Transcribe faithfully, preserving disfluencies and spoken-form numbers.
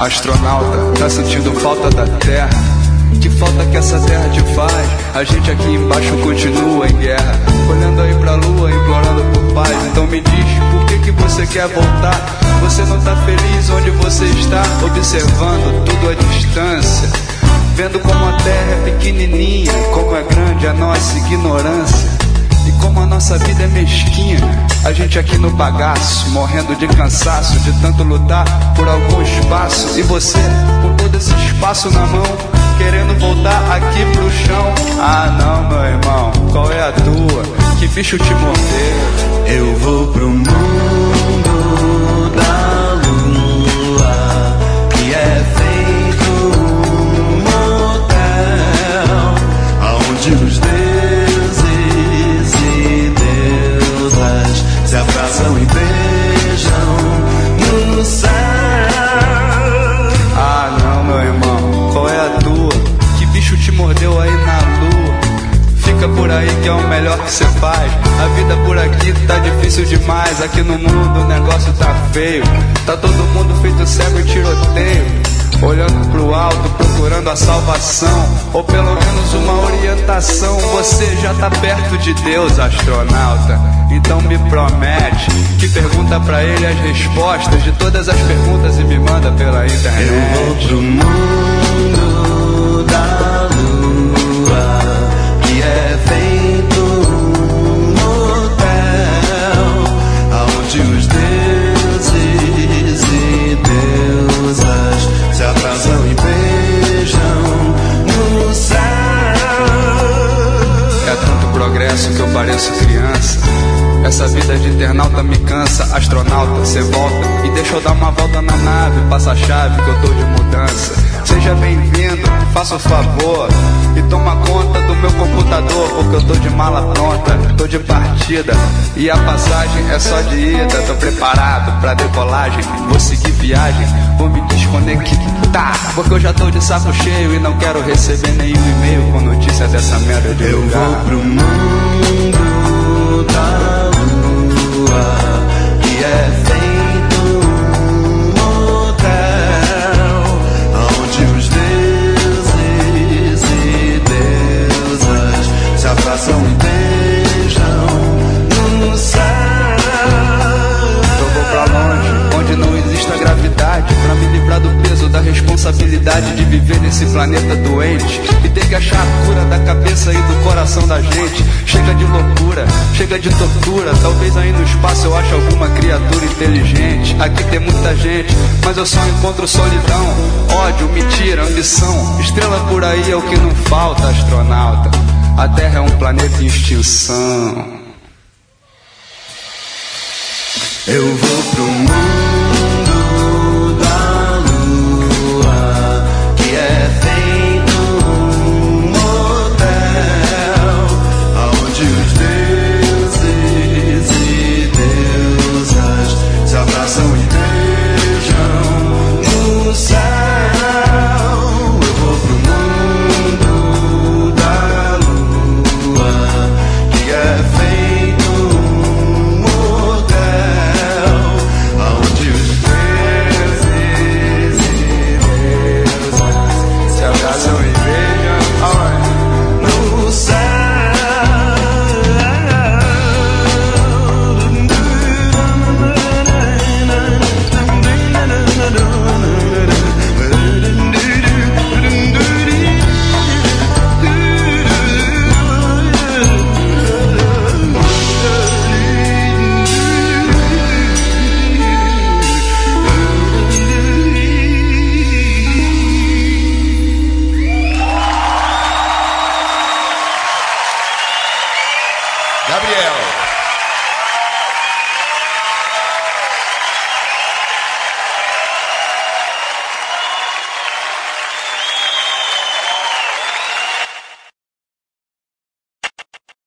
Astronauta, tá sentindo falta da Terra? Que falta que essa terra te faz? A gente aqui embaixo continua em guerra, olhando aí pra lua, implorando por paz. Então me diz, por que que você quer voltar? Você não tá feliz onde você está? Observando tudo à distância, vendo como a terra é pequenininha, como é grande a nossa ignorância, e como a nossa vida é mesquinha. A gente aqui no bagaço, morrendo de cansaço, de tanto lutar por algum espaço. E você, com todo esse espaço na mão, querendo voltar aqui pro chão. Ah não, meu irmão, qual é a tua? Que bicho te mordeu? Eu vou pro mundo da lua, que é feito um motel, aonde os deuses e deusas se abraçam e beijam no céu. Ah não, meu irmão, qual é a tua? Que bicho te mordeu aí na lua? Fica por aí que é o melhor que cê faz. A vida por aqui tá difícil demais. Aqui no mundo o negócio tá feio. Tá todo mundo feito cego e tiroteio, olhando pro alto, procurando a salvação, ou pelo menos uma orientação. Você já tá perto de Deus, astronauta. Então me promete que pergunta pra ele as respostas de todas as perguntas e me manda pela internet. Eu vou pro mundo da lua, que é feito um motel, aonde os deuses e deusas se abraçam e beijam no céu. É tanto progresso que eu pareço criança. Essa vida de internauta me cansa. Astronauta, cê volta e deixa eu dar uma volta na nave. Passa a chave que eu tô de mudança. Seja bem-vindo, faça o favor e toma conta do meu computador, porque eu tô de mala pronta, tô de partida e a passagem é só de ida. Tô preparado pra decolagem, vou seguir viagem, vou me desconectar, porque eu já tô de saco cheio e não quero receber nenhum e-mail com notícia dessa merda de eu lugar. Eu vou pro mundo da lua, que é feito um motel, onde os deuses e deusas se abraçam e beijam no céu. Eu vou pra longe, onde não exista gravidade, pra me livrar do peso da responsabilidade de viver nesse planeta doente e ter que achar a cura da cabeça e do coração da gente. Chega de loucura, chega de tortura. Talvez aí no espaço eu ache alguma criatura inteligente. Aqui tem muita gente, mas eu só encontro solidão, ódio, mentira, ambição. Estrela por aí é o que não falta, astronauta. A Terra é um planeta em extinção. Eu vou pro mundo